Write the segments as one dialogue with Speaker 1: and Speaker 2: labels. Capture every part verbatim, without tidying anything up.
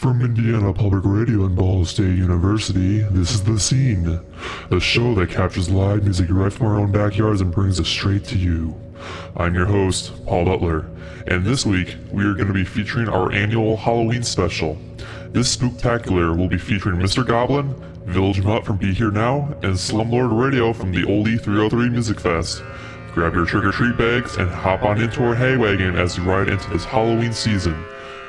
Speaker 1: from Indiana Public Radio and Ball State University, this is The Scene, the show that captures live music right from our own backyards and brings it straight to you. I'm your host, Paul Butler, and this week we are going to be featuring our annual Halloween special. This spooktacular will be featuring Mister Goblin, Village Mutt from Be Here Now, and Slumlord Radio from the Oldie three oh three Music Fest. Grab your trick-or-treat bags and hop on into our hay wagon as we ride into this Halloween season.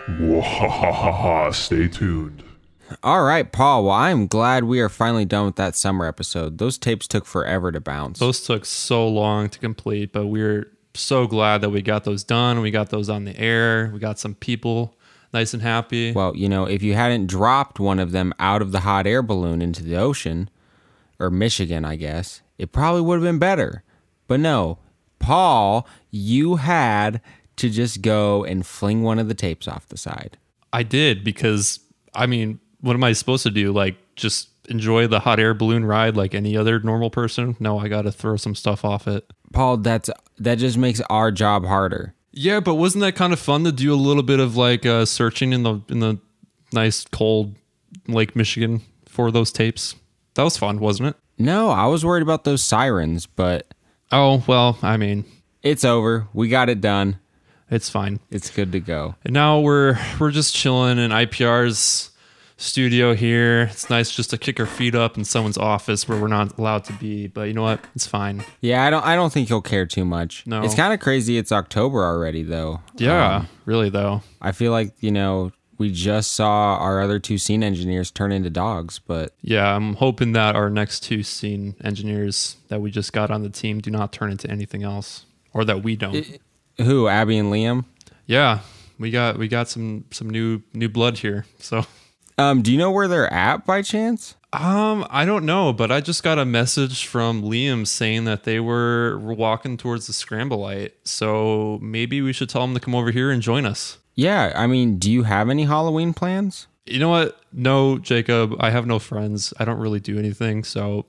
Speaker 1: Wahahaha, stay tuned.
Speaker 2: All right, Paul. Well, I'm glad we are finally done with that summer episode. Those tapes took forever to bounce.
Speaker 3: Those took so long to complete, but we're so glad that we got those done. We got those on the air. We got some people nice and happy.
Speaker 2: Well, you know, if you hadn't dropped one of them out of the hot air balloon into the ocean, or Michigan, I guess, it probably would have been better. But no, Paul, you had to just go and fling one of the tapes off the side.
Speaker 3: I did because, I mean, what am I supposed to do? Like, just enjoy the hot air balloon ride like any other normal person? No, I got to throw some stuff off it.
Speaker 2: Paul, that's that just makes our job harder.
Speaker 3: Yeah, but wasn't that kind of fun to do a little bit of like uh, searching in the in the nice cold Lake Michigan for those tapes? That was fun, wasn't it?
Speaker 2: No, I was worried about those sirens, but...
Speaker 3: Oh, well, I mean...
Speaker 2: It's over. We got it done.
Speaker 3: It's fine.
Speaker 2: It's good to go.
Speaker 3: And now we're we're just chilling in I P R's studio here. It's nice just to kick our feet up in someone's office where we're not allowed to be. But you know what? It's fine.
Speaker 2: Yeah, I don't I don't think you'll care too much.
Speaker 3: No.
Speaker 2: It's kind of crazy it's October already, though.
Speaker 3: Yeah,
Speaker 2: um,
Speaker 3: really, though.
Speaker 2: I feel like, you know, we just saw our other two scene engineers turn into dogs, but...
Speaker 3: Yeah, I'm hoping that our next two scene engineers that we just got on the team do not turn into anything else. Or that we don't.
Speaker 2: It, who, Abby and Liam?
Speaker 3: Yeah, we got we got some some new new blood here. So,
Speaker 2: um, do you know where they're at by chance?
Speaker 3: Um, I don't know, but I just got a message from Liam saying that they were walking towards the Scramble-Light. So maybe we should tell them to come over here and join us.
Speaker 2: Yeah, I mean, do you have any Halloween plans?
Speaker 3: You know what? No, Jacob, I have no friends. I don't really do anything, so...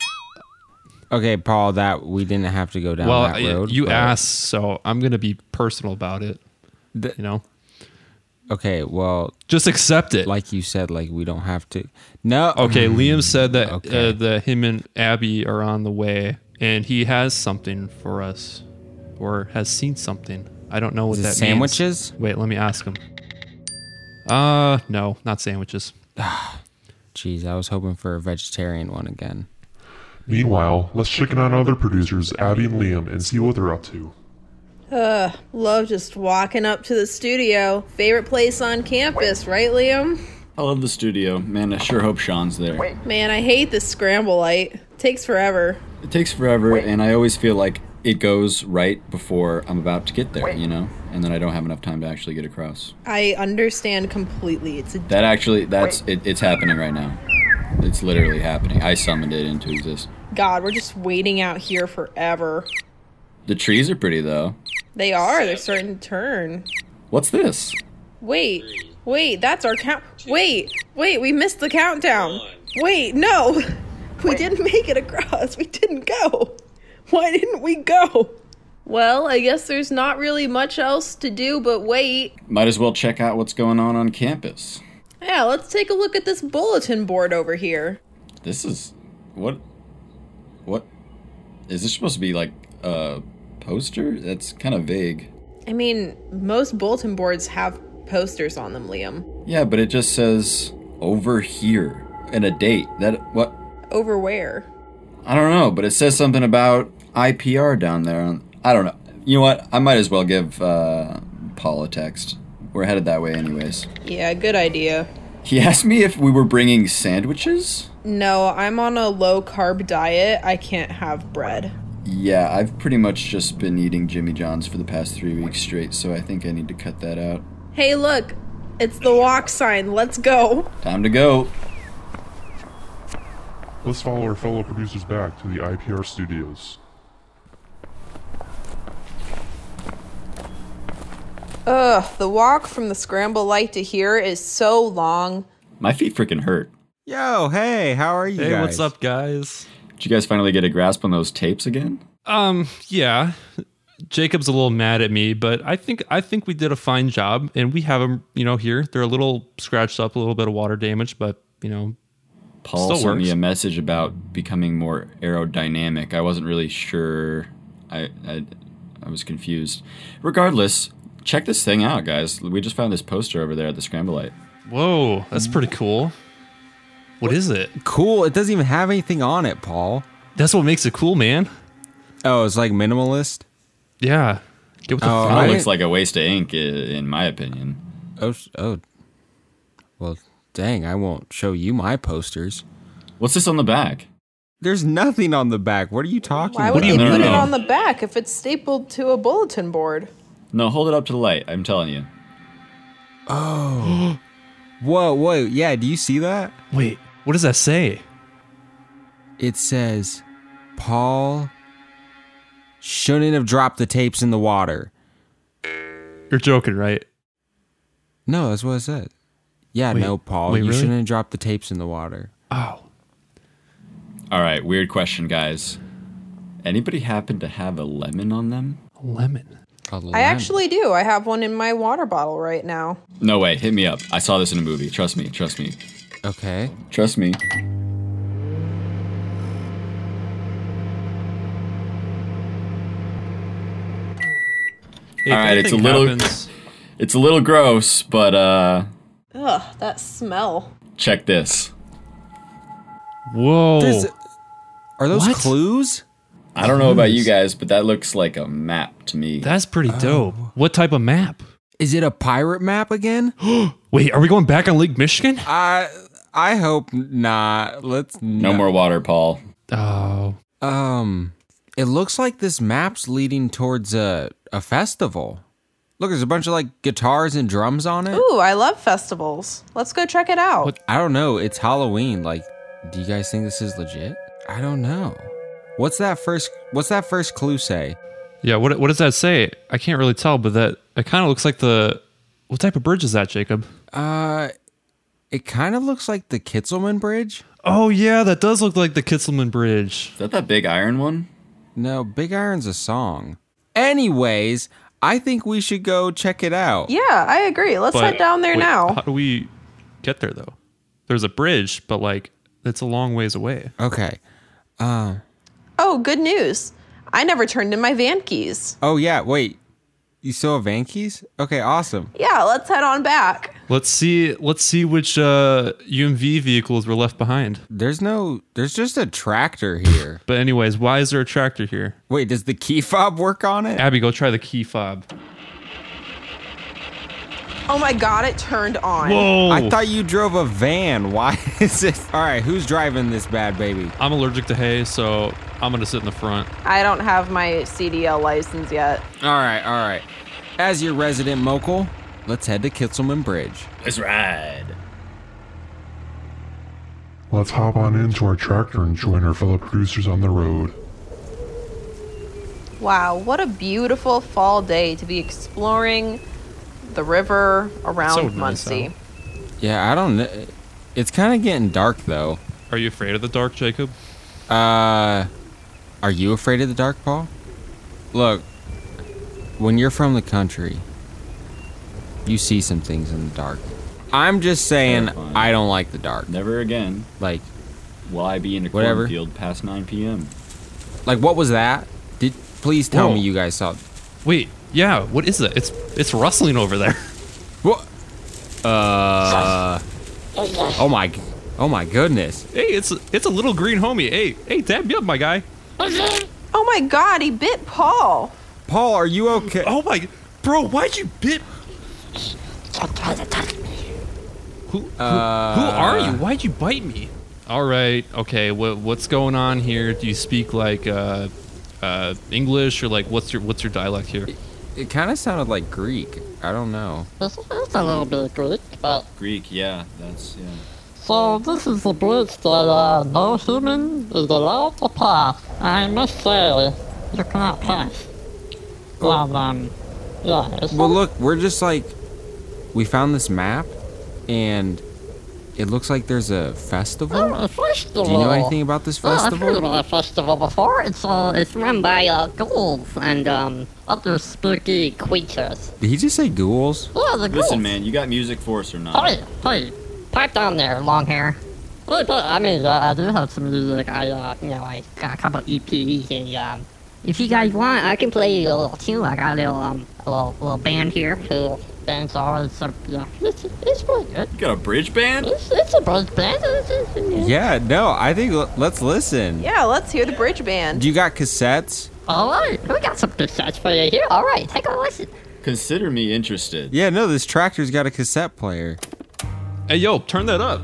Speaker 2: Okay, Paul, that we didn't have to go down
Speaker 3: well,
Speaker 2: that road.
Speaker 3: you
Speaker 2: but...
Speaker 3: asked, so I'm going to be personal about it.
Speaker 2: The...
Speaker 3: You know?
Speaker 2: Okay, well...
Speaker 3: Just accept it.
Speaker 2: Like you said, like we don't have to... No.
Speaker 3: Okay, Liam said that
Speaker 2: okay.
Speaker 3: uh, that him and Abby are on the way, and he has something for us, or has seen something. I don't know what
Speaker 2: Is
Speaker 3: that
Speaker 2: it sandwiches?
Speaker 3: means. Wait, let me ask him. Uh, no, not sandwiches.
Speaker 2: Jeez, I was hoping for a vegetarian one again.
Speaker 1: Meanwhile, let's check in on other producers, Abby and Liam, and see what they're up to.
Speaker 4: Uh, love just walking up to the studio. Favorite place on campus, right, Liam?
Speaker 5: I love the studio. Man, I sure hope Sean's there.
Speaker 4: Man, I hate this Scramble-Light. Takes forever.
Speaker 5: It takes forever, and I always feel like it goes right before I'm about to get there, you know? And then I don't have enough time to actually get across.
Speaker 4: I understand completely. It's a...
Speaker 5: That actually, that's, it, it's happening right now. It's literally happening. I summoned it into existence.
Speaker 4: God, we're just waiting out here forever.
Speaker 5: The trees are pretty, though.
Speaker 4: They are. They're starting to turn.
Speaker 5: What's this?
Speaker 4: Wait. Wait, that's our count. Wait. Wait, we missed the countdown. Wait, no. We didn't make it across. We didn't go. Why didn't we go? Well, I guess there's not really much else to do but wait.
Speaker 5: Might as well check out what's going on on campus.
Speaker 4: Yeah, let's take a look at this bulletin board over here.
Speaker 5: This is... What? What? Is this supposed to be like a poster? That's kind of vague.
Speaker 4: I mean, most bulletin boards have posters on them, Liam.
Speaker 5: Yeah, but it just says over here and a date. That what?
Speaker 4: Over where?
Speaker 5: I don't know, but it says something about I P R down there. I don't know. You know what? I might as well give uh, Paul a text. We're headed that way anyways.
Speaker 4: Yeah, good idea.
Speaker 5: He asked me if we were bringing sandwiches?
Speaker 4: No, I'm on a low-carb diet. I can't have bread.
Speaker 5: Yeah, I've pretty much just been eating Jimmy John's for the past three weeks straight, so I think I need to cut that out.
Speaker 4: Hey, look. It's the walk sign. Let's go.
Speaker 5: Time to go.
Speaker 1: Let's follow our fellow producers back to the I P R studios.
Speaker 4: Ugh, the walk from the Scramble-Light to here is so long.
Speaker 5: My feet freaking hurt.
Speaker 2: Yo, hey, how are you
Speaker 3: hey,
Speaker 2: guys?
Speaker 3: what's up, guys?
Speaker 5: Did you guys finally get a grasp on those tapes again?
Speaker 3: Um, yeah. Jacob's a little mad at me, but I think I think we did a fine job, and we have them, you know, here. They're a little scratched up, a little bit of water damage, but you know,
Speaker 5: Paul
Speaker 3: still
Speaker 5: sent
Speaker 3: works.
Speaker 5: me a message about becoming more aerodynamic. I wasn't really sure. I, I I was confused. Regardless, check this thing out, guys. We just found this poster over there at the Scramblelite.
Speaker 3: Whoa, that's pretty cool. What is it?
Speaker 2: Cool. It doesn't even have anything on it, Paul.
Speaker 3: That's what makes it cool, man.
Speaker 2: Oh, it's like minimalist.
Speaker 3: Yeah. Get with the
Speaker 2: Oh,
Speaker 3: flow.
Speaker 5: Kind
Speaker 2: I
Speaker 5: of
Speaker 2: didn't-
Speaker 5: looks like a waste of ink, i- in my opinion.
Speaker 2: Oh, s- oh. Well, dang, I won't show you my posters.
Speaker 5: What's this on the back?
Speaker 2: There's nothing on the back. What are you talking
Speaker 4: Why
Speaker 2: about?
Speaker 4: would
Speaker 3: do
Speaker 4: they
Speaker 3: you
Speaker 5: No, no,
Speaker 4: put it
Speaker 5: no.
Speaker 4: on the back if it's stapled to a bulletin board?
Speaker 5: No, hold it up to the light. I'm telling you.
Speaker 2: Whoa, whoa, yeah, do you see that?
Speaker 3: Wait, what does that say?
Speaker 2: It says, Paul shouldn't have dropped the tapes in the water.
Speaker 3: You're joking, right?
Speaker 2: No, that's what it said. Yeah,
Speaker 3: Wait,
Speaker 2: no, Paul,
Speaker 3: wait,
Speaker 2: you
Speaker 3: really?
Speaker 2: shouldn't have dropped the tapes in the water.
Speaker 3: Oh.
Speaker 5: All right, weird question, guys. Anybody happen to have a lemon on them?
Speaker 3: Lemon.
Speaker 2: A
Speaker 4: I
Speaker 2: lemon.
Speaker 4: actually do. I have one in my water bottle right now.
Speaker 5: No way. Hit me up. I saw this in a movie. Trust me. Trust me.
Speaker 2: Okay.
Speaker 5: Trust me.
Speaker 3: Hey,
Speaker 5: All
Speaker 3: if
Speaker 5: right, it's a
Speaker 3: anything
Speaker 5: little-
Speaker 3: happens-
Speaker 5: It's a little gross, but uh,
Speaker 4: Ugh, that smell.
Speaker 5: check this.
Speaker 3: Whoa.
Speaker 2: There's- are those
Speaker 3: What?
Speaker 2: clues?
Speaker 5: I don't know about you guys, but that looks like a map to me.
Speaker 3: That's pretty dope. What type of map?
Speaker 2: Is it a pirate map again?
Speaker 3: Wait, are we going back on Lake Michigan?
Speaker 2: I I hope not. Let's
Speaker 5: No more water, Paul.
Speaker 3: Oh.
Speaker 2: Um, it looks like this map's leading towards a a festival. Look, there's a bunch of like guitars and drums on it.
Speaker 4: Ooh, I love festivals. Let's go check it out.
Speaker 3: What-
Speaker 2: I don't know. It's Halloween. Like, do you guys think this is legit? I don't know. What's that first? What's that first clue say?
Speaker 3: Yeah, what what does that say? I can't really tell, but that it kind of looks like the what type of bridge is that, Jacob?
Speaker 2: Uh, it kind of looks like the Kitzelman Bridge.
Speaker 3: Oh yeah, that does look like the Kitzelman Bridge.
Speaker 5: Is that that big iron one?
Speaker 2: No, Big Iron's a song. Anyways, I think we should go check it out.
Speaker 4: Yeah, I agree. Let's
Speaker 3: But
Speaker 4: head down there
Speaker 3: wait,
Speaker 4: now.
Speaker 3: How do we get there though? There's a bridge, but like it's a long ways away.
Speaker 2: Okay.
Speaker 4: Oh, good news. I never turned in my van keys.
Speaker 2: Oh yeah. Wait. You still have van keys? Okay. Awesome.
Speaker 4: Yeah, let's head on back.
Speaker 3: Let's see. Let's see which uh, U M V vehicles were left behind.
Speaker 2: There's no. There's just a tractor here.
Speaker 3: But anyways, why is there a tractor here?
Speaker 2: Wait. Does the key fob work on it?
Speaker 3: Abby, go try the key fob.
Speaker 4: Oh my god, it turned on.
Speaker 3: Whoa!
Speaker 2: I thought you drove a van. Why is it? All right. Who's driving this bad baby?
Speaker 3: I'm allergic to hay, so I'm gonna sit in the front.
Speaker 4: I don't have my C D L license yet.
Speaker 2: All right. All right. As your resident Mokel, let's head to Kitzelman Bridge.
Speaker 5: Let's ride.
Speaker 1: Let's hop on into our tractor and join our fellow producers on the road.
Speaker 4: Wow, what a beautiful fall day to be exploring the river around
Speaker 3: So nice
Speaker 4: Muncie.
Speaker 3: out.
Speaker 2: Yeah. I don't know. It's kind of getting dark though.
Speaker 3: Are you afraid of the dark, Jacob?
Speaker 2: Uh, are you afraid of the dark, Paul? Look, when you're from the country, you see some things in the dark. I'm just saying,
Speaker 5: Terrifying.
Speaker 2: I don't like the dark.
Speaker 5: Never again
Speaker 2: Like,
Speaker 5: will I be in a
Speaker 2: Whatever.
Speaker 5: cornfield past nine p.m.
Speaker 2: like what was that? Did please tell
Speaker 3: Whoa.
Speaker 2: me you guys saw?
Speaker 3: Wait, yeah. What is that? It's it's rustling over there.
Speaker 2: What? Uh. Oh my. Oh my goodness.
Speaker 3: Hey, it's it's a little green homie. Hey, hey, dab me up, my guy.
Speaker 4: Oh my god, he bit Paul.
Speaker 2: Paul, are you okay?
Speaker 3: Oh my, bro, why'd you bit? Who, who, who are you? Why'd you bite me? All right, okay. What what's going on here? Do you speak like uh, uh, English or like what's your what's your dialect here?
Speaker 2: It kind of sounded like Greek. I don't know.
Speaker 6: It's, it's a little bit Greek, but
Speaker 5: Greek, yeah, that's yeah.
Speaker 6: so this is the bridge that uh, no human is allowed to pass. I must say, you cannot pass. Well, um, yeah, it's
Speaker 2: Well, look, we're just like, we found this map, and it looks like there's a festival.
Speaker 6: Oh, a festival.
Speaker 2: Do you know anything about this
Speaker 6: Oh, I've heard
Speaker 2: festival?
Speaker 6: about a festival before. It's uh, it's run by uh, ghouls and um, other spooky creatures.
Speaker 2: Did he just say ghouls?
Speaker 6: Yeah, the ghouls.
Speaker 5: Listen, man, you got music for us or not?
Speaker 6: Hey, hey, pipe down there, long hair. Hey, but, I mean, uh, I do have some music. I, uh, you know, I got a couple E Ps, and um, if you guys want, I can play you a little tune. I got a little um, a little, little band here. Who bands are? It's, uh, yeah, it's it's pretty good.
Speaker 5: You got a bridge band?
Speaker 6: It's, it's a buzz band. It's, it's, it's,
Speaker 2: Yeah, no, I think l- let's listen.
Speaker 4: Yeah, let's hear the bridge band.
Speaker 2: Do you got cassettes?
Speaker 6: All right, we got some cassettes for you here. All right, take a listen.
Speaker 5: Consider me interested.
Speaker 2: Yeah, no, this tractor's got a cassette player.
Speaker 3: Hey, yo, turn that up.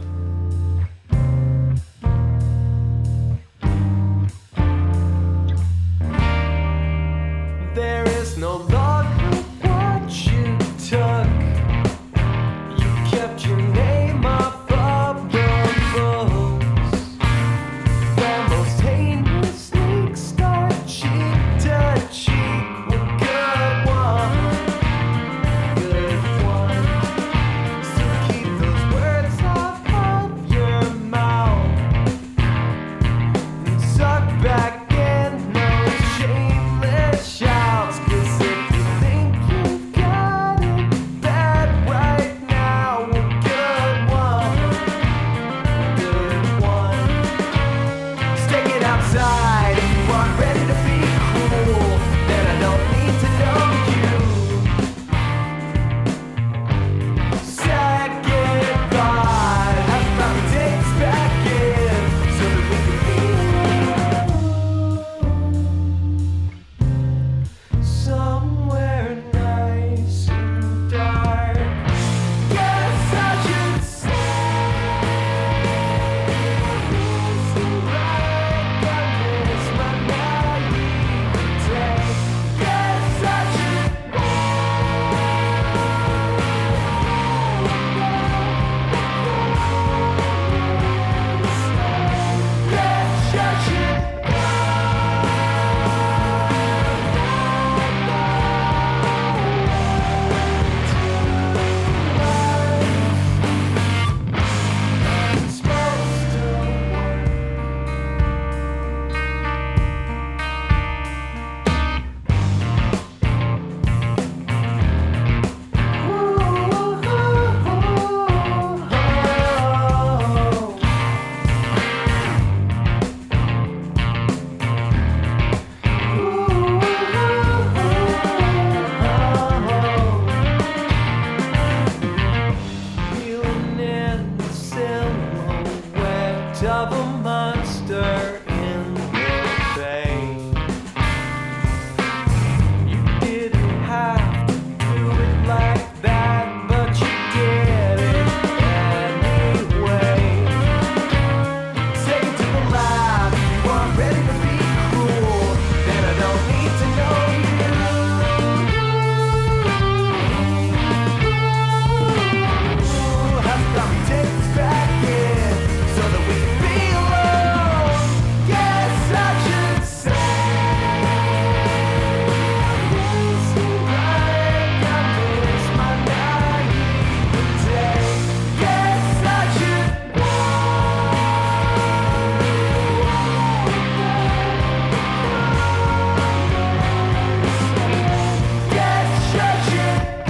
Speaker 7: There is no log of what you took. You kept your name off of the books. The most heinous snakes start cheek to cheek. Well, good one, good one. So keep those words off of your mouth and suck back in those shameless shouts. 'Cause if you think you've got it bad right now, well, good one, good one. Stick it outside if you aren't ready to be cruel. Then I don't need to know you. Say goodbye. How about we take this back in so that we can be somewhere nice and dark. Guess I should say it's alright. I miss my naivete. Guess I should Guess I should supposed to work. Feeling in the silhouette of a monster in your face. You didn't have to do it like that, but you did it anyway. Take it to the lab if you aren't ready to be cruel. Then I don't need to know you. How about we take this back in so that we can be alone? Guess I should say it's alright. I miss my naivete. Guess I should Guess I should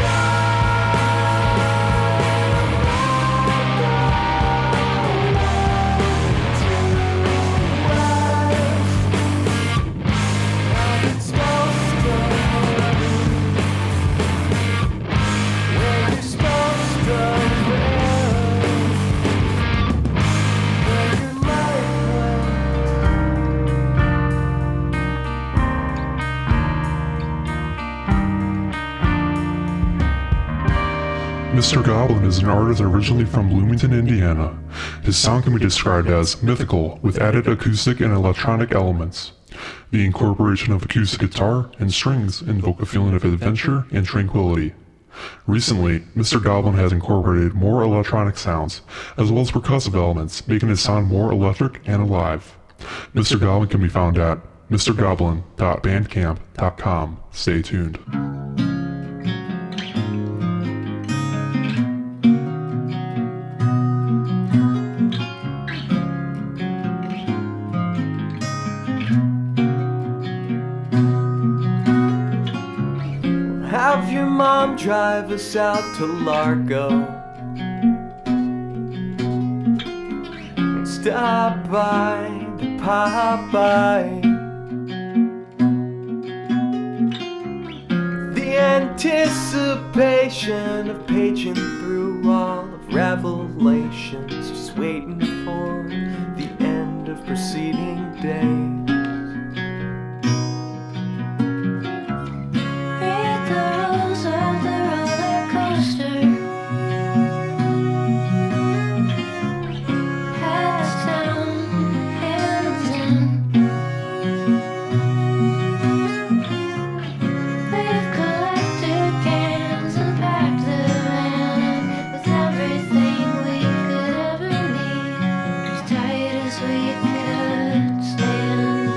Speaker 7: It's supposed to work. Where you're supposed to live. Where your life went.
Speaker 1: Mister Goblin is an artist originally from Bloomington, Indiana. His sound can be described as mythical, with added acoustic and electronic elements. The incorporation of acoustic guitar and strings invoke a feeling of adventure and tranquility. Recently, Mister Goblin has incorporated more electronic sounds, as well as percussive elements, making his sound more electric and alive. Mister Goblin can be found at mister goblin dot bandcamp dot com. Stay tuned.
Speaker 7: drive us out to Largo. And stop by the Popeye. The anticipation of paging through all of Revelations, just waiting for the end of preceding days.
Speaker 8: Read the rules of the roller coaster. Past town, Hamilton. We've collected cans and packed them in with everything we could ever need, as tight as we could stand.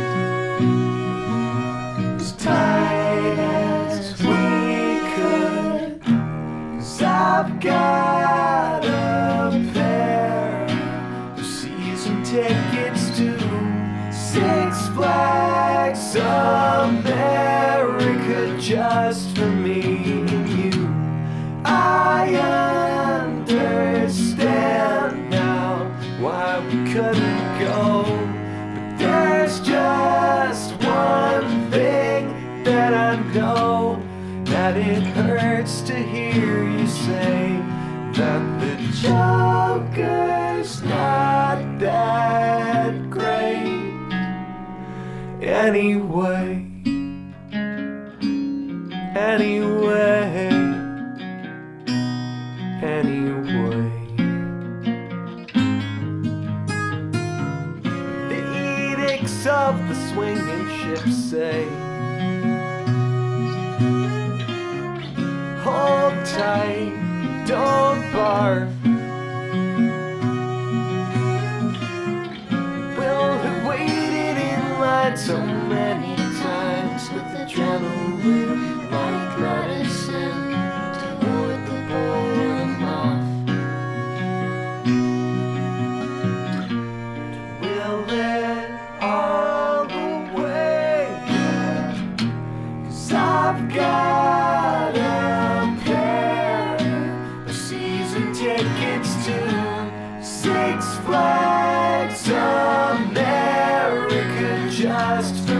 Speaker 7: As tight as we could, 'cause I've got a pair of season tickets to Six Flags America just for me and you. I understand now why we couldn't go, but there's just one thing that I know, that it hurts to hear you say that the Joker's not that great anyway. Anyway, anyway. The edicts of the swinging ship say, hold tight, don't barf. We'll have waited in line so many times with adrenaline like medicine to ward the boredom off. We'll let all the way, 'cause I've got a pair of season tickets to Six Flags America just for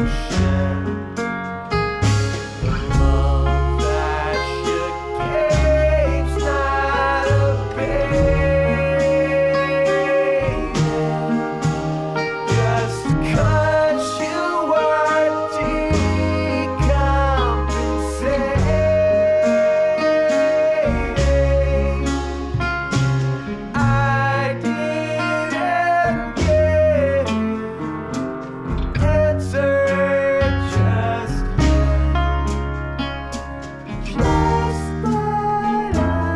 Speaker 7: ocean. The love that you gave's not a baby. Just 'cause you were decompensating, I didn't get answer just just like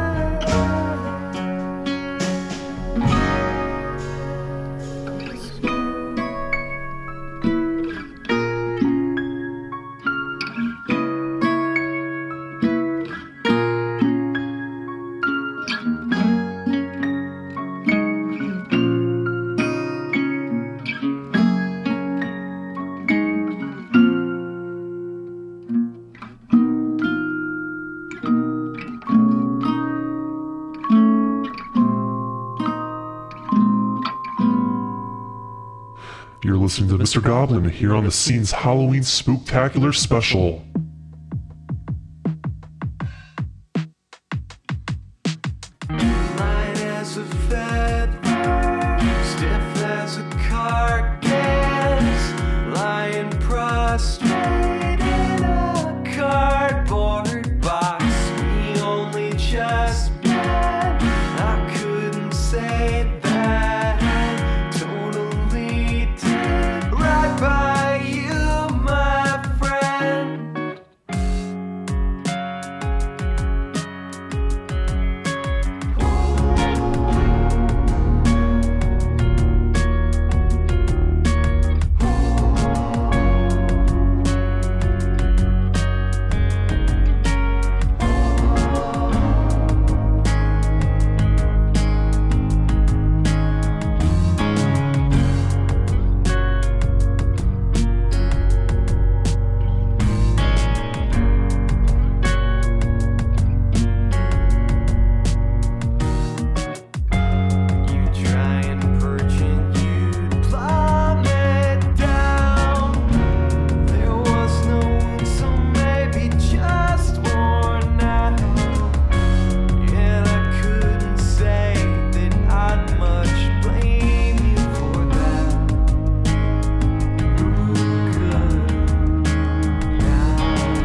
Speaker 1: You're listening to Mister Goblin here on the Scene's Halloween Spooktacular Special.
Speaker 7: light as a feather, stiff as a carcass, lying prostrate in a cardboard box. We only just met. I couldn't say that totally did right by you, my friend. You try and perch and you'd plummet down. There was no one, so maybe just worn out. And I couldn't say that I'd much blame you for that. Who could now?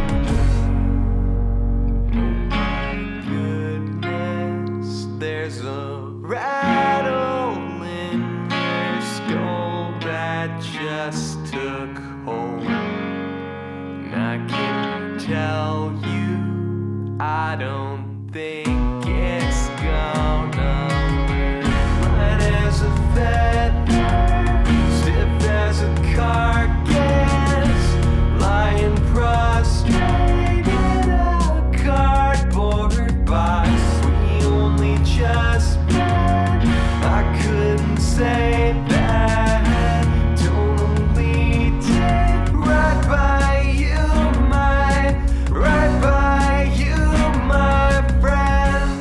Speaker 7: Goodness, there's a rattle in your skull that just took hold. And I can tell you, I don't think it's gonna work. Light as a feather, stiff as a carcass, lying prostrate in a cardboard box. We only just met. I couldn't say that totally did right by you, my right by you, my friend.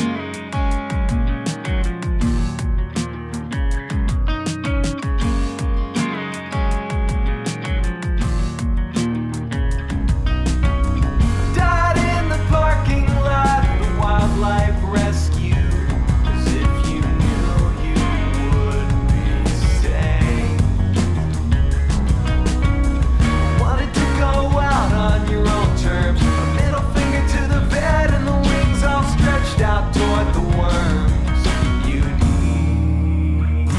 Speaker 7: Died in the parking lot of the wildlife rescue. As if you knew you would be safe. Wanted to go out on your own terms. A middle finger to the bed and the wings all stretched out toward the worms you'd eat.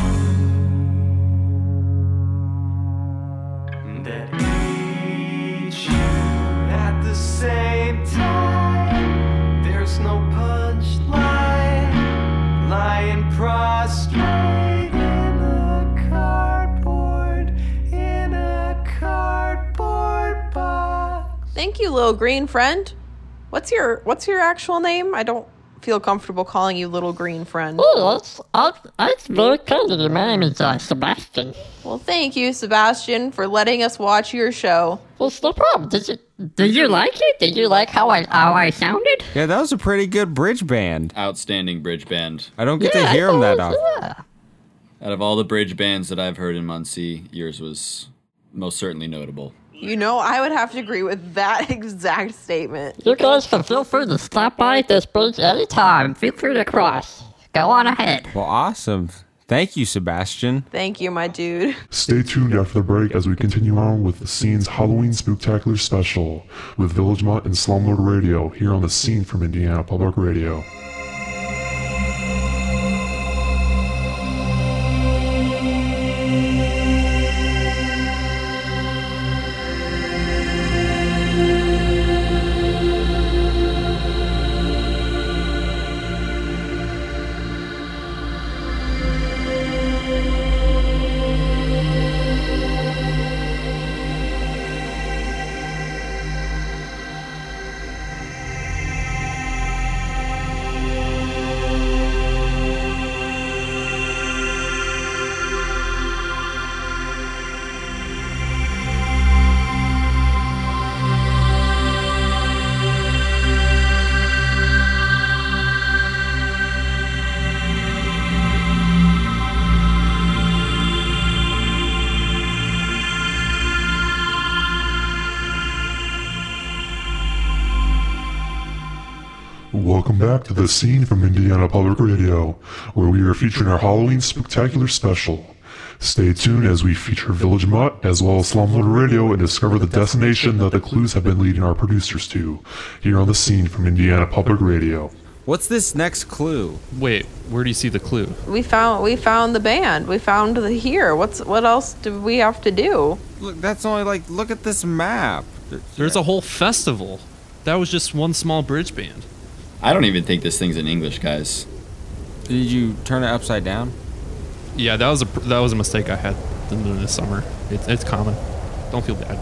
Speaker 7: That eat you at the same time. There's no punchline. Lying prostrate in a cardboard, in a cardboard box.
Speaker 4: Thank you, little green friend. What's your What's your actual name? I don't feel comfortable calling you little green friend.
Speaker 6: Oh, that's, that's, that's very kind of you. My name is uh, Sebastian.
Speaker 4: Well, thank you, Sebastian, for letting us watch your show.
Speaker 6: Well, it's no problem. Did you, did you like it? Did you like how I how I sounded?
Speaker 2: Yeah, that was a pretty good bridge band.
Speaker 5: Outstanding bridge band.
Speaker 2: I don't get
Speaker 6: Yeah,
Speaker 2: to
Speaker 6: I
Speaker 2: hear them
Speaker 6: thought
Speaker 2: that
Speaker 6: it was-
Speaker 2: often.
Speaker 6: yeah.
Speaker 5: Out of all the bridge bands that I've heard in Muncie, yours was most certainly notable.
Speaker 4: You know, I would have to agree with that exact statement.
Speaker 6: You guys can feel free to stop by this bridge anytime. Feel free to cross. Go on ahead.
Speaker 2: Well, awesome. Thank you, Sebastian.
Speaker 4: Thank you, my dude.
Speaker 1: Stay tuned after the break as we continue on with the Scene's Halloween Spooktacular Special with Village Mutt and Slumlord Radio here on the Scene from Indiana Public Radio. Welcome back to the Scene from Indiana Public Radio, where we are featuring our Halloween Spooktacular Special. Stay tuned as we feature Village Mutt as well as Slumlord Radio and discover the destination that the clues have been leading our producers to, here on the Scene from Indiana Public Radio.
Speaker 2: What's this next clue?
Speaker 3: Wait, where do you see the clue?
Speaker 4: We found we found the band. We found the here. What's what else do we have to do?
Speaker 2: Look, that's only like, look at this map.
Speaker 3: There's a whole festival. That was just one small bridge band.
Speaker 5: I don't even think this thing's in English, guys.
Speaker 2: Did you turn it upside down?
Speaker 3: Yeah, that was a that was a mistake I had in this summer. It's it's common. Don't feel bad.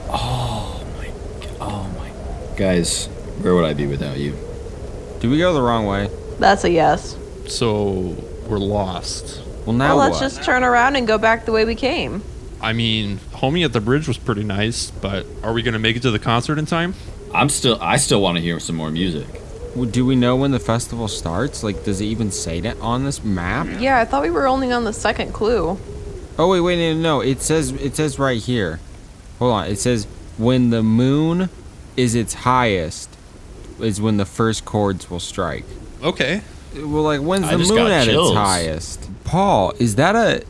Speaker 5: Oh my, oh my. Guys, where would I be without you?
Speaker 2: Did we go the wrong way?
Speaker 4: That's a yes.
Speaker 3: So we're lost.
Speaker 2: Well, now
Speaker 4: Well, let's
Speaker 2: what?
Speaker 4: just turn around and go back the way we came.
Speaker 3: I mean, homie at the bridge was pretty nice, but are we gonna make it to the concert in time?
Speaker 5: I'm still, I still want to hear some more music.
Speaker 2: Well, do we know when the festival starts? Like, does it even say that on this map?
Speaker 4: Yeah, I thought we were only on the second clue.
Speaker 2: Oh wait, wait, no, no. It says it says right here. Hold on. It says when the moon is its highest is when the first chords will strike.
Speaker 3: Okay.
Speaker 2: Well, like when's
Speaker 5: I
Speaker 2: the
Speaker 5: just
Speaker 2: moon
Speaker 5: got
Speaker 2: at
Speaker 5: chills.
Speaker 2: its highest? Paul, is that a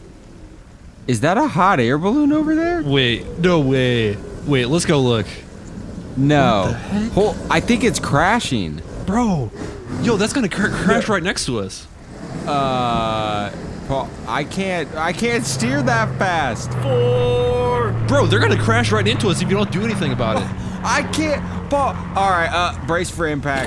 Speaker 2: is that a hot air balloon over there?
Speaker 3: Wait, no way. Wait, let's go look.
Speaker 2: No. Hold, I think it's crashing.
Speaker 3: Bro, yo, that's gonna cr- crash right next to us.
Speaker 2: Uh, Paul, I can't I can't steer that fast.
Speaker 3: Bro, they're gonna crash right into us if you don't do anything about it.
Speaker 2: I can't. Paul. All right. Uh, brace for impact.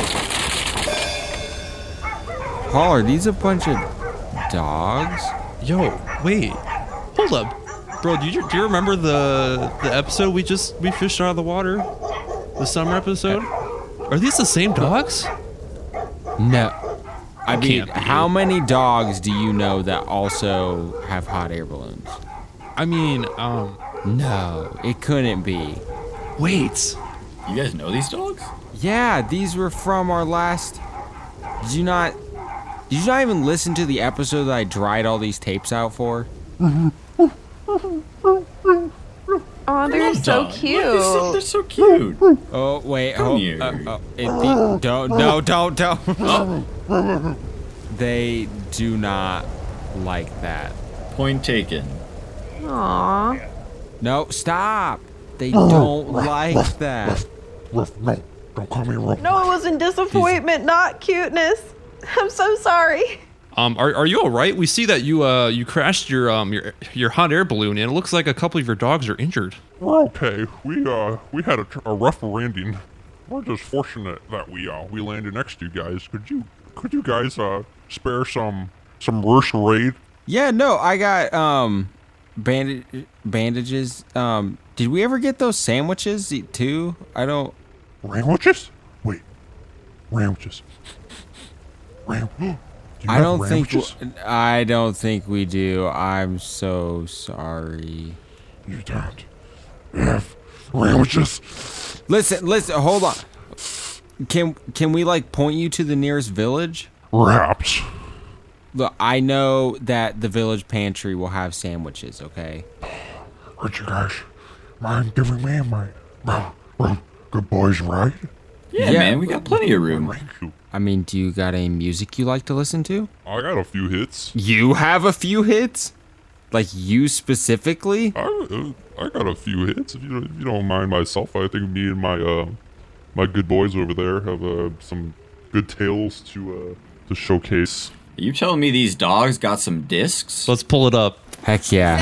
Speaker 2: Paul, are these a bunch of dogs?
Speaker 3: Yo, wait, hold up, bro. Do you do you remember the the episode we just we fished out of the water, the summer episode? Are these the same dogs?
Speaker 2: No. I mean,
Speaker 3: Can't be.
Speaker 2: how many dogs do you know that also have hot air balloons?
Speaker 3: I mean, um,
Speaker 2: No, it couldn't be.
Speaker 3: wait.
Speaker 5: You guys know these dogs?
Speaker 2: Yeah, these were from our last. Did you not? Did you not even listen to the episode that I dried all these tapes out for?
Speaker 4: Oh, they're so
Speaker 5: Dog.
Speaker 4: cute.
Speaker 5: Look, they're, so, they're so cute.
Speaker 2: Oh wait,
Speaker 5: Come
Speaker 2: oh,
Speaker 5: here.
Speaker 2: uh, oh, it, the, don't, no, don't, don't. They do not like that.
Speaker 5: Point taken.
Speaker 4: Aww.
Speaker 2: No, stop. They don't like that.
Speaker 1: With me. Don't call me rough.
Speaker 4: No, it was in disappointment, not cuteness. I'm so sorry.
Speaker 3: Um, are, are you all right? We see that you uh you crashed your um your your hot air balloon, and it looks like a couple of your dogs are injured.
Speaker 1: Okay, we uh we had a, tr- a rough landing. We're just fortunate that we uh we landed next to you guys. Could you could you guys uh spare some some worse raid?
Speaker 2: Yeah, no, I got um bandage bandages. Um, did we ever get those sandwiches e- too? I don't.
Speaker 1: Sandwiches? Wait, sandwiches. Ram- Do you
Speaker 2: I
Speaker 1: have
Speaker 2: don't think.
Speaker 1: sandwiches?
Speaker 2: w- I don't think we do. I'm so sorry.
Speaker 1: You don't have sandwiches.
Speaker 2: Listen, listen. Hold on. Can can we like point you to the nearest village?
Speaker 1: Perhaps.
Speaker 2: Look, I know that the village pantry will have sandwiches. Okay.
Speaker 1: Aren't you guys mind giving me my, well, well, good boys, right?
Speaker 5: Yeah,
Speaker 2: Yeah.
Speaker 5: man, we got plenty of room.
Speaker 1: Thank you.
Speaker 2: I mean, do you got any music you like to listen to?
Speaker 1: I got a few hits.
Speaker 2: You have a few hits? Like you specifically?
Speaker 1: I, uh, I got a few hits. If you, don't- if you don't mind myself, I think me and my uh, my good boys over there have uh, some good tales to uh, to showcase.
Speaker 5: Are you telling me these dogs got some discs?
Speaker 3: Let's pull it up.
Speaker 2: Heck yeah.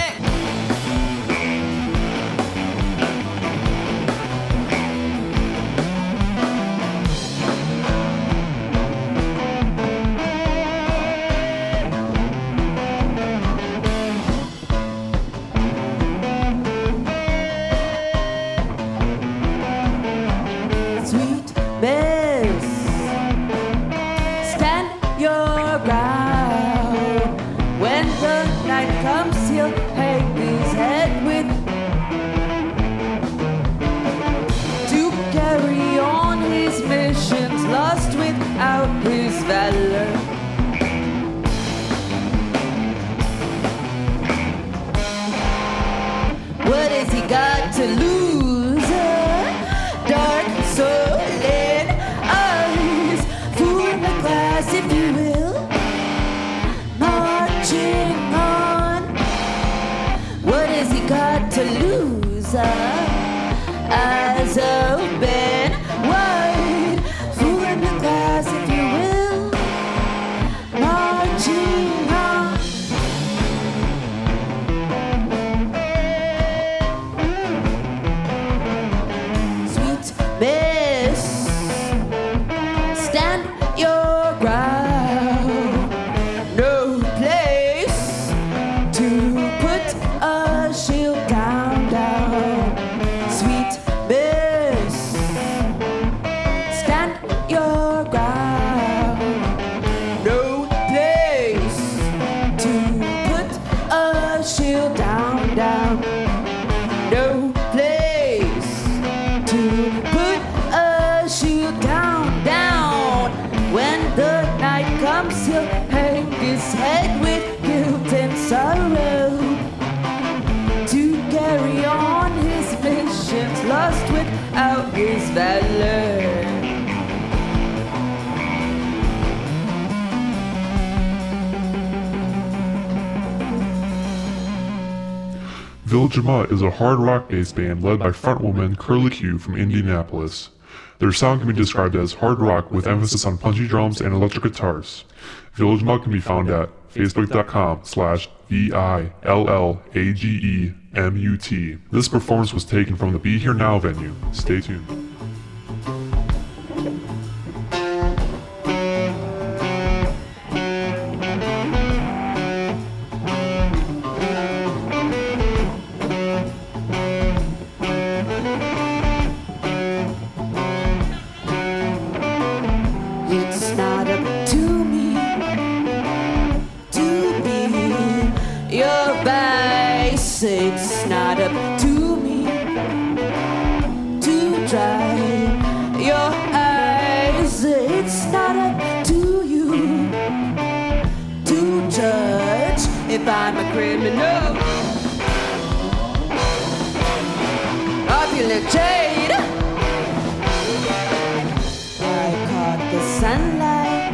Speaker 9: Sweet Miss, stand your ground. When the night comes, he'll hang his head with to carry on his missions, lost without his valor. What has he got to lose? Dark soul and eyes, fool in the glass, if you will. Marching on. What has he got to lose? Eyes open wide, fool in the glass, if you will. Marching on. Sweet Miss, stand your ground. No place to put a shield down, down. Sweet Miss, stand your ground. No place to put a shield down, down. No place to put a shield down, down. When the night comes, he'll hang his head with guilt and sorrow to carry on his missions, lost without his valor.
Speaker 1: Village of Mutt is a hard rock-based band led by frontwoman Curly Q from Indianapolis. Their sound can be described as hard rock with emphasis on punchy drums and electric guitars. Village Mutt can be found at facebook.com slash V-I-L-L-A-G-E-M-U-T. This performance was taken from the Be Here Now venue. Stay tuned.
Speaker 9: It's not up to me to be your vice. It's not up to me to dry your eyes. It's not up to you to judge if I'm a criminal. I feel like jade. I caught the sunlight.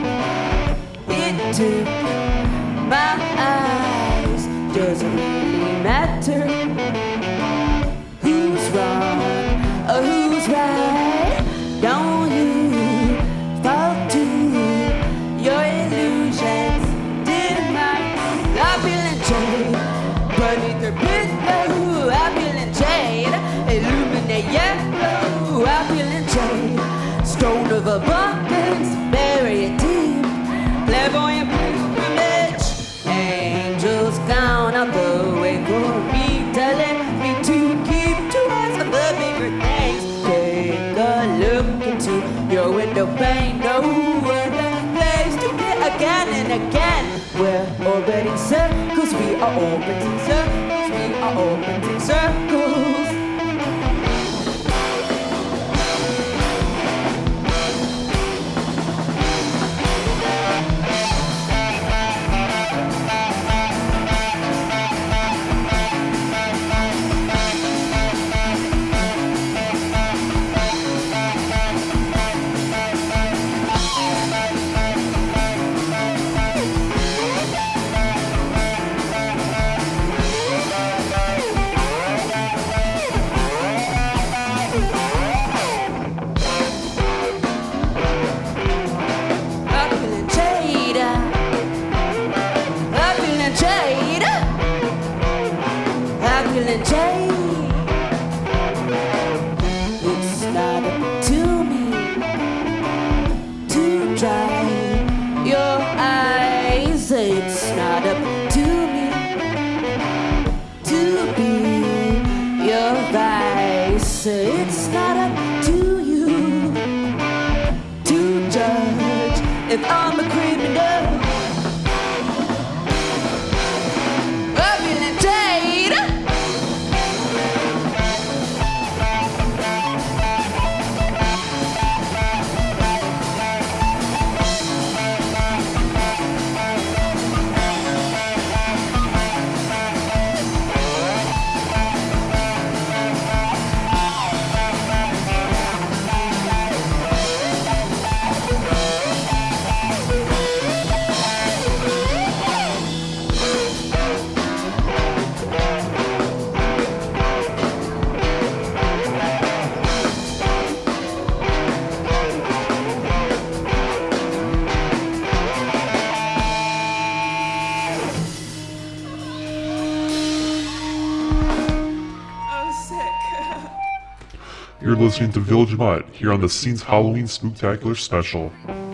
Speaker 9: It took my eyes. Doesn't really matter who's wrong or who's right. Don't you fall to your illusions. Didn't I? I feel in jade beneath the pillow. I feel in jade, illuminate yellow. I feel in jade. Stone of abundance, bury it deep. Clairvoyant pilgrimage, angels count out the way for me, telling me to keep two eyes on the bigger things. Take a look into your window pane. No other place to be again and again. We're orbiting circles, we are orbiting circles, we are orbiting circles. advice. It's not up to you to judge if I'm a criminal. Rehabilitate. I'm sick.
Speaker 1: You're listening to Village Mutt here on the Scene's Halloween Spooktacular Special.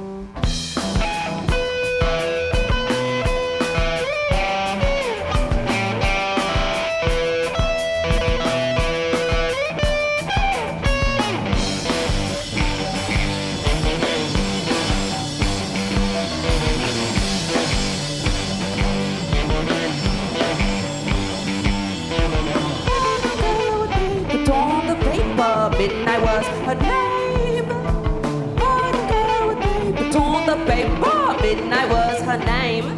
Speaker 9: But on the paper, midnight was her name. Oh, the girl with me. But on the paper, midnight was her name.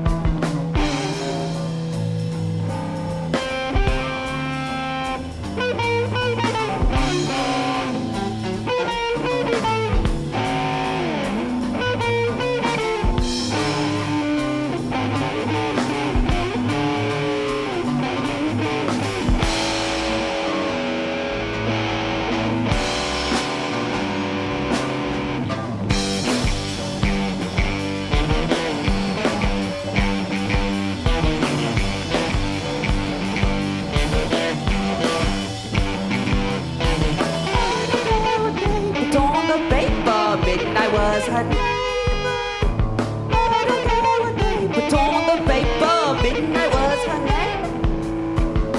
Speaker 9: But on the paper, midnight was her name. Oh, the girl with me. But on the paper, midnight was her name.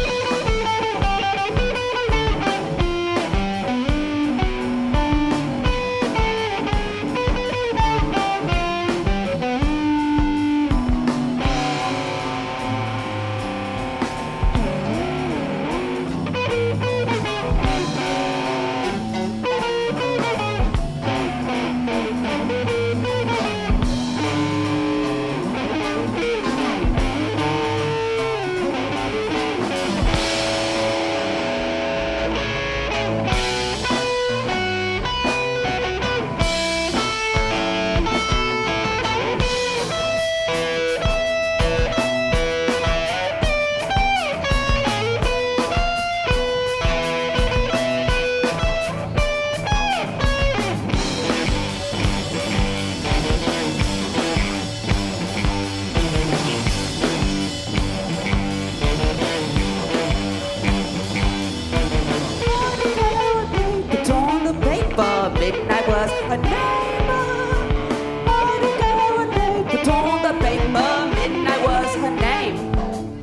Speaker 9: But on the paper, midnight was her name. Oh, the girl with me. But on the paper, midnight was her name.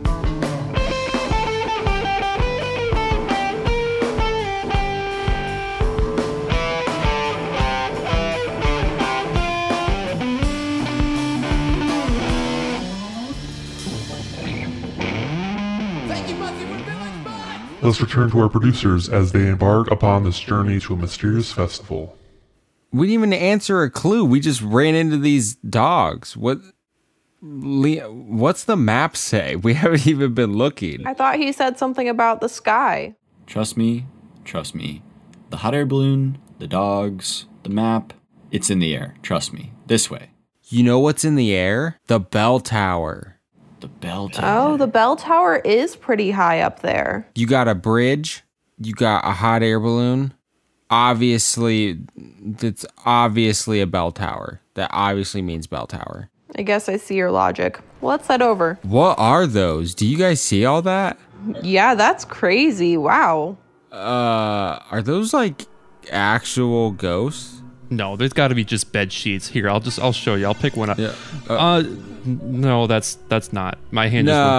Speaker 1: Let's return to our producers as they embark upon this journey to a mysterious festival.
Speaker 2: We didn't even answer a clue. We just ran into these dogs. What? Le- what's the map say? We haven't even been looking.
Speaker 4: I thought he said something about the sky.
Speaker 5: Trust me, trust me. The hot air balloon, the dogs, the map, it's in the air. Trust me. This way.
Speaker 2: You know what's in the air? The bell tower.
Speaker 5: The bell tower.
Speaker 4: Oh, the bell tower is pretty high up there.
Speaker 2: You got a bridge. You got a hot air balloon. Obviously, that's obviously a bell tower. That obviously means bell tower.
Speaker 4: I guess I see your logic. Let's head over.
Speaker 2: What are those? Do you guys see all that?
Speaker 4: Yeah, that's crazy. Wow.
Speaker 2: Uh, are those like actual ghosts?
Speaker 3: No, there's got to be just bed sheets. Here, I'll just I'll show you. I'll pick one up.
Speaker 2: Yeah.
Speaker 3: Uh, n- no, that's that's not. My hand
Speaker 2: No.
Speaker 3: just went through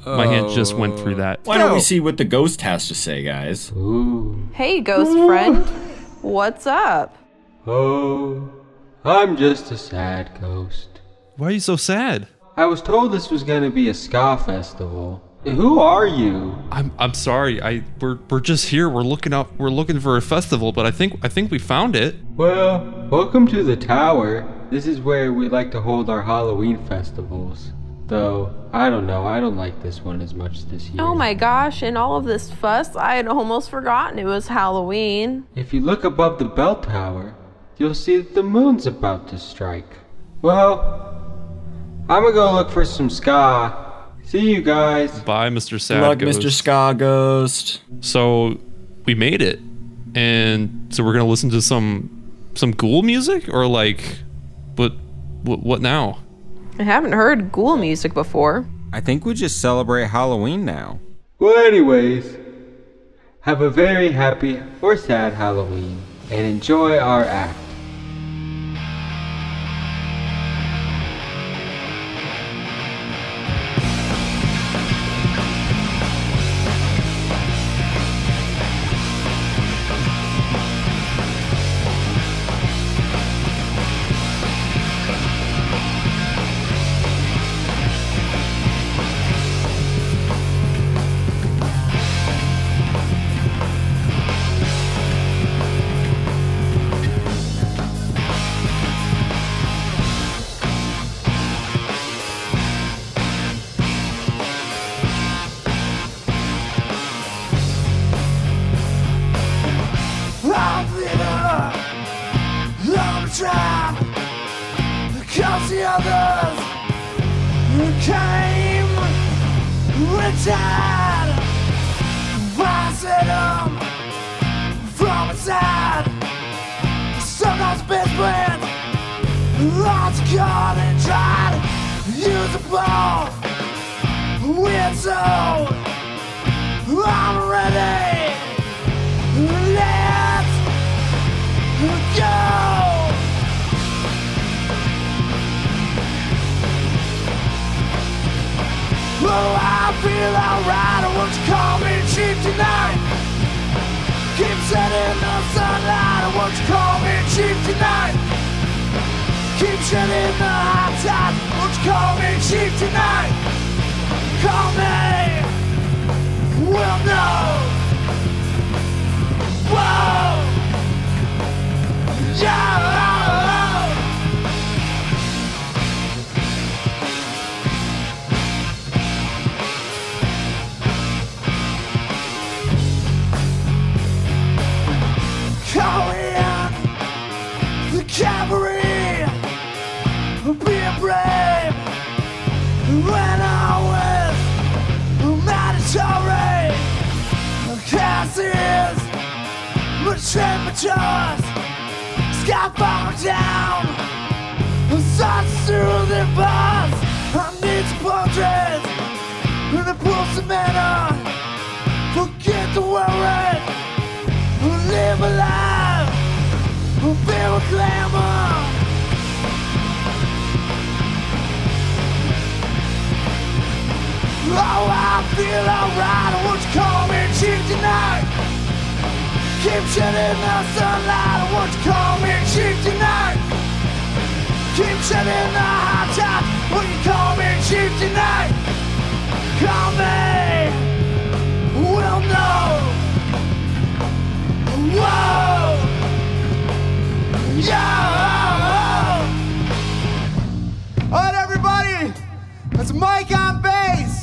Speaker 3: My hand just went through that.
Speaker 5: Why don't we see what the ghost has to say, guys?
Speaker 10: Ooh.
Speaker 4: Hey, ghost friend. What's up?
Speaker 10: Oh, I'm just a sad ghost.
Speaker 3: Why are you so sad?
Speaker 10: I was told this was gonna be a ska festival. Who are you?
Speaker 3: I'm I'm sorry. I we're we're just here. We're looking up. We're looking for a festival, but I think I think we found it.
Speaker 10: Well, welcome to the tower. This is where we like to hold our Halloween festivals. Though, I don't know, I don't like this one as much this year.
Speaker 4: Oh my gosh, in all of this fuss, I had almost forgotten it was Halloween.
Speaker 10: If you look above the bell tower, you'll see that the moon's about to strike. Well, I'm gonna go look for some ska. See you guys.
Speaker 3: Bye, Mister Sad
Speaker 5: Good luck,
Speaker 3: Ghost.
Speaker 5: Mister Ska Ghost.
Speaker 3: So, we made it, and so we're gonna listen to some some ghoul music, or like, what what what now?
Speaker 4: I haven't heard ghoul music before.
Speaker 2: I think we just celebrate Halloween now.
Speaker 10: Well, anyways, have a very happy or sad Halloween and enjoy our act.
Speaker 7: I'm bitter, I'm trapped, because the others came retired. I set them from inside, sometimes best friends, lots caught and tried, use a ball, win so I'm ready. Let's go. Oh, I feel alright. Won't you call me cheap tonight? Keep setting the sunlight. Won't you call me cheap tonight? Keep shedding the hot tide. Won't you call me cheap tonight? Call me. Well, no. Whoa! Yeah! Call in the cavalry, being brave when I was mandatory. Casses. But temperatures sky falling down, such through the bars. I need some portraits and I pull some mana. Forget the worry, live alive, feel with glamour. Oh, I feel alright. Won't you call me cheap tonight? Keep shedding the sunlight. Won't you call me cheap tonight? Keep shedding the hot tide. Won't you call me cheap tonight? Call me. Well, no. Whoa. Yeah. Alright, everybody. That's Mike on bass.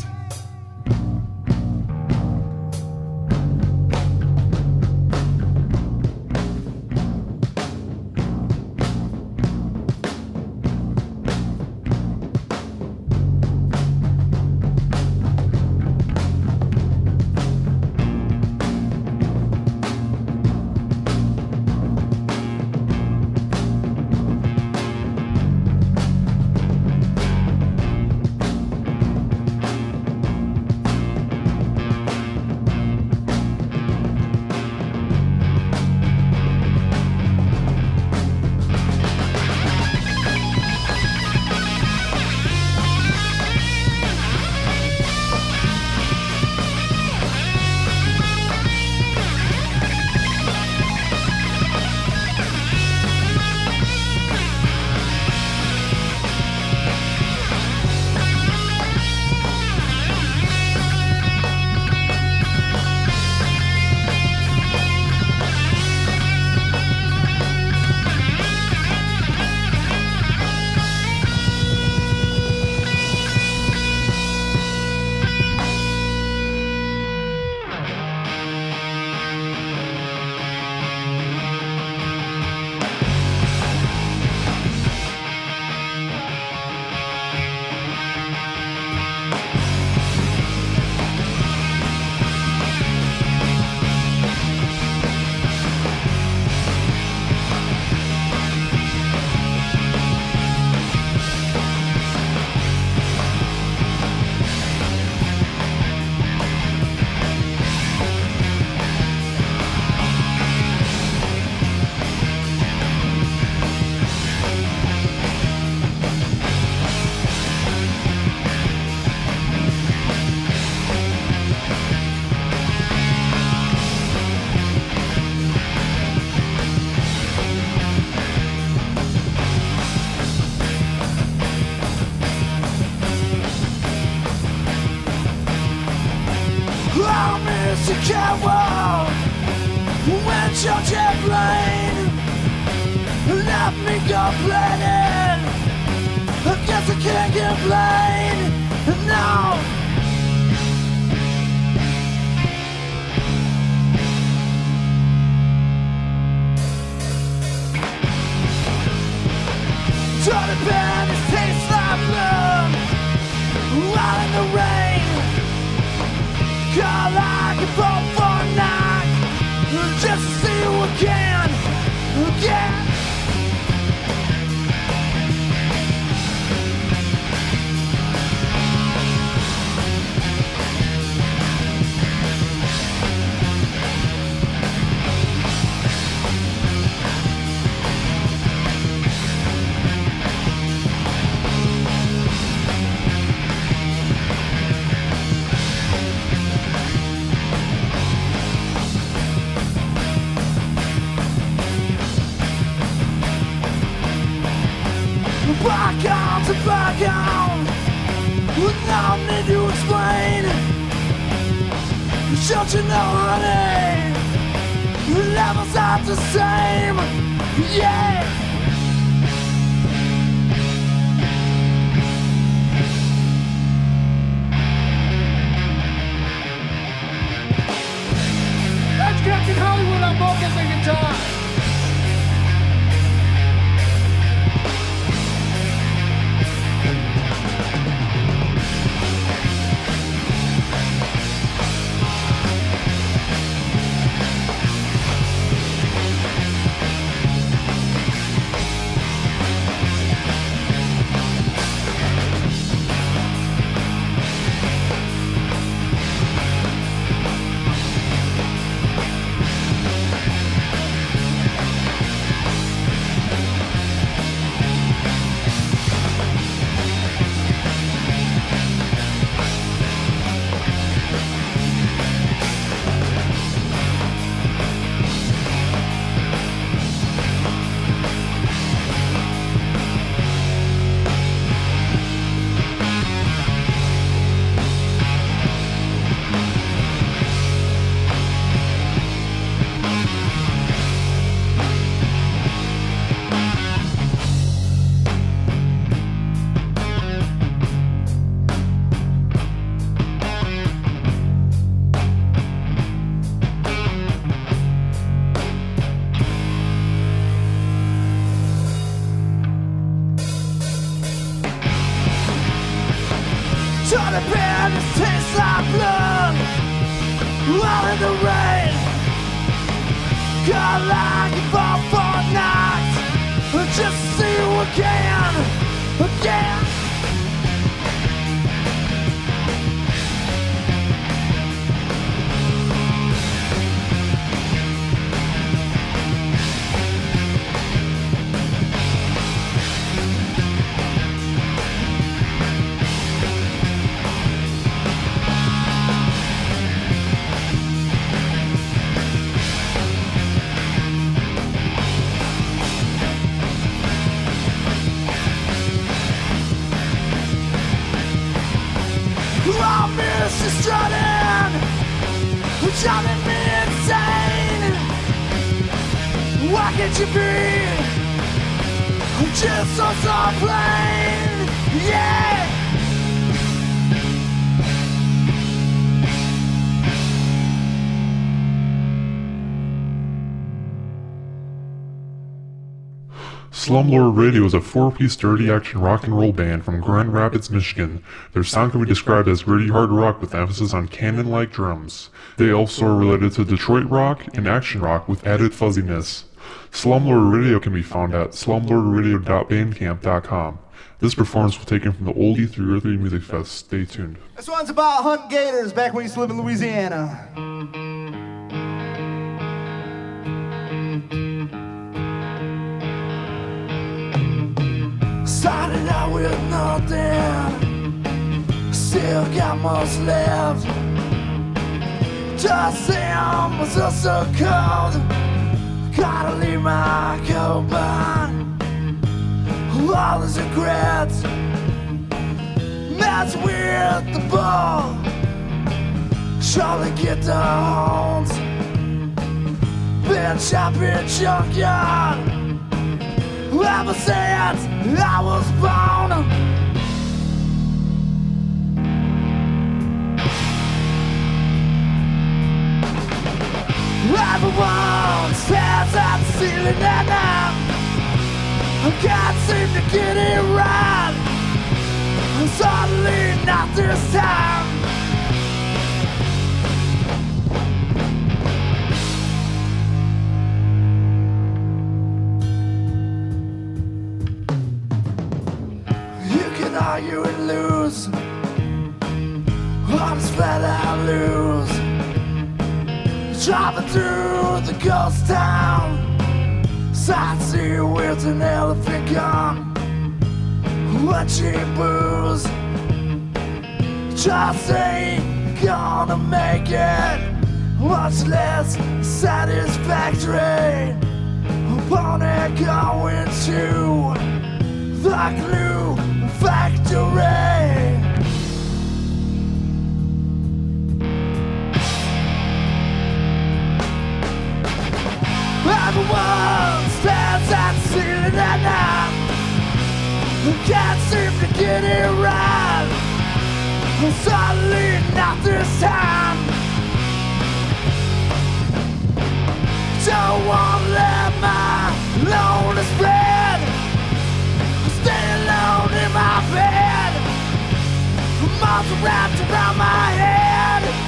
Speaker 7: can't walk when your jet plane left me complaining. I guess I can't complain. No. Trying to burn his taste like blood while in the rain. Call like a boat for a night just to see you again, again. Bygones and bygones, with no need to explain. Don't you know, honey, the levels aren't the same. Yeah. That's Captain Hollywood on vocals and guitar. Trying to bear this taste like blood while in the rain. God, like a ball for nights just to see you again, again. I'm Mister Strutting, driving me insane. Why can't you be just so so plain? Yeah.
Speaker 1: Slumlord Radio is a four-piece dirty action rock and roll band from Grand Rapids, Michigan. Their sound can be described as gritty hard rock with emphasis on cannon-like drums. They also are related to Detroit rock and action rock with added fuzziness. Slumlord Radio can be found at slumlord radio dot bandcamp dot com. This performance was taken from the Old E three oh three Music Fest. Stay tuned.
Speaker 11: This one's about hunting gators back when we used to live in Louisiana. Started out with nothing, still got most left. Just Sam was also cold, gotta leave my coat behind. All these regrets, mess with the ball, surely get the horns. Been shopping junkyard ever since I was born. Everyone stares at the ceiling and I can't seem to get it right. Suddenly not this time. You can argue and lose, or just flat out lose. Driving through the ghost town, sightseeing with an elephant gun. What cheap booze just ain't gonna make it much less satisfactory. Upon it going to the glue factory. Everyone stands at the ceiling at night. Can't seem to get it right. Suddenly not this time. Don't wanna let my lonely spread. Stay alone in my bed. Monster wrapped around my head.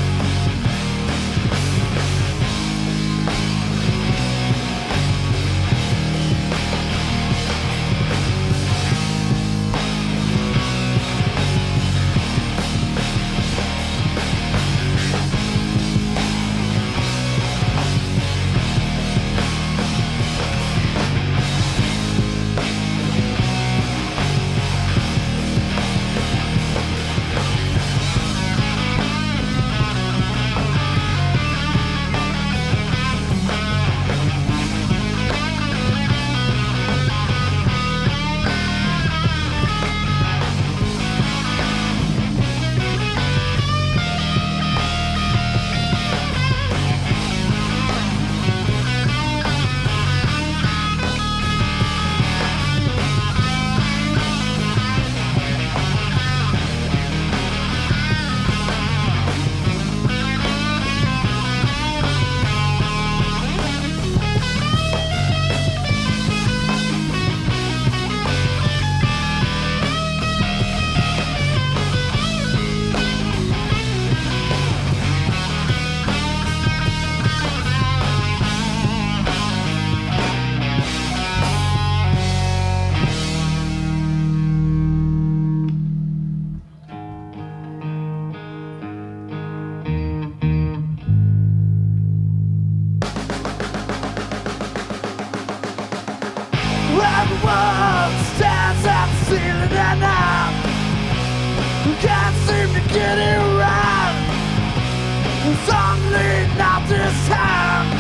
Speaker 11: Everyone stands at the ceiling at night. Can't seem to get it right. Suddenly not this time.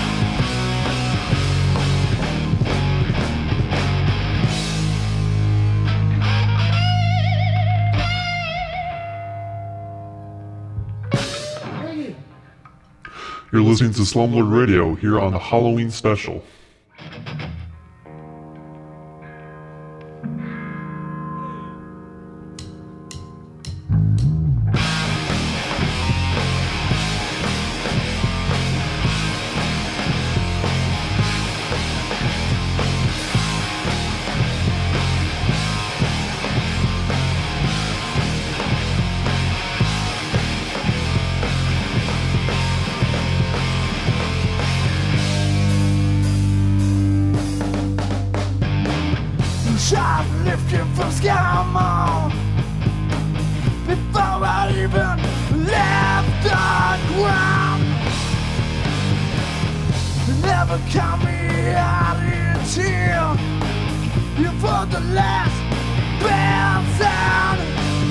Speaker 1: You're listening to Slumlord Radio here on the Halloween special. Shoplifting from Skymo before I even left the ground. Never count me out until you put the last bell sound.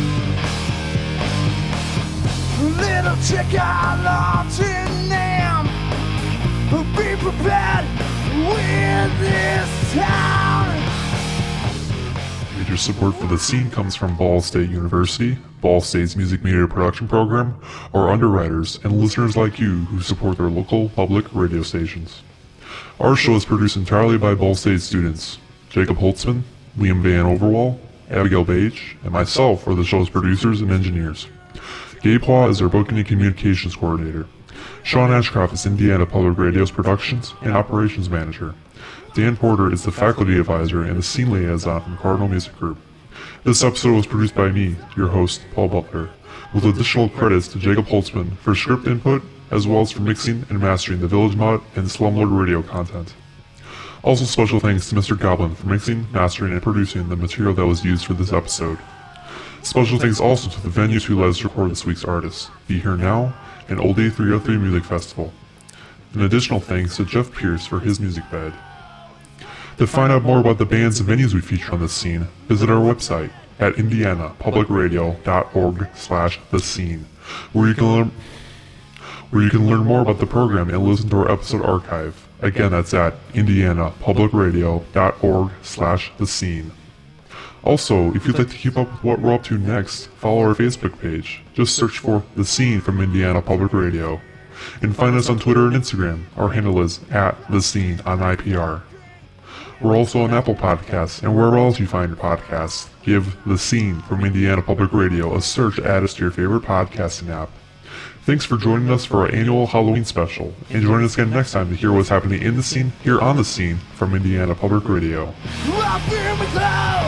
Speaker 1: Little chick, I long to name. Be prepared with this town. Major support for The Scene comes from Ball State University, Ball State's music media production program, our underwriters, and listeners like you who support their local public radio stations. Our show is produced entirely by Ball State students. Jacob Holtzman, Liam Van Overwall, Abigail Bage, and myself are the show's producers and engineers. Gabe Paw is our booking and communications coordinator. Sean Ashcroft is Indiana Public Radio's productions and operations manager. Dan Porter is the faculty advisor and the scene liaison from Cardinal Music Group. This episode was produced by me, your host, Paul Butler, with additional credits to Jacob Holtzman for script input, as well as for mixing and mastering the Village Mod and Slumlord Radio content. Also special thanks to Mister Goblin for mixing, mastering, and producing the material that was used for this episode. Special thanks also to the venues who let us record this week's artists, Be Here Now and Old A three oh three Music Festival. An additional thanks to Jeff Pierce for his music bed. To find out more about the bands and venues we feature on this scene, visit our website at indianapublicradio.org slash the scene, where you can learn where you can learn more about the program and listen to our episode archive. Again, that's at indianapublicradio.org slash the scene. Also, if you'd like to keep up with what we're up to next, follow our Facebook page. Just search for The Scene from Indiana Public Radio. And find us on Twitter and Instagram. Our handle is at The Scene on I P R. We're also on Apple Podcasts and wherever else you find your podcasts. Give The Scene from Indiana Public Radio a search to add us to your favorite podcasting app. Thanks for joining us for our annual Halloween special, and join us again next time to hear what's happening in the scene, here on The Scene from Indiana Public Radio.
Speaker 11: Up in the clouds.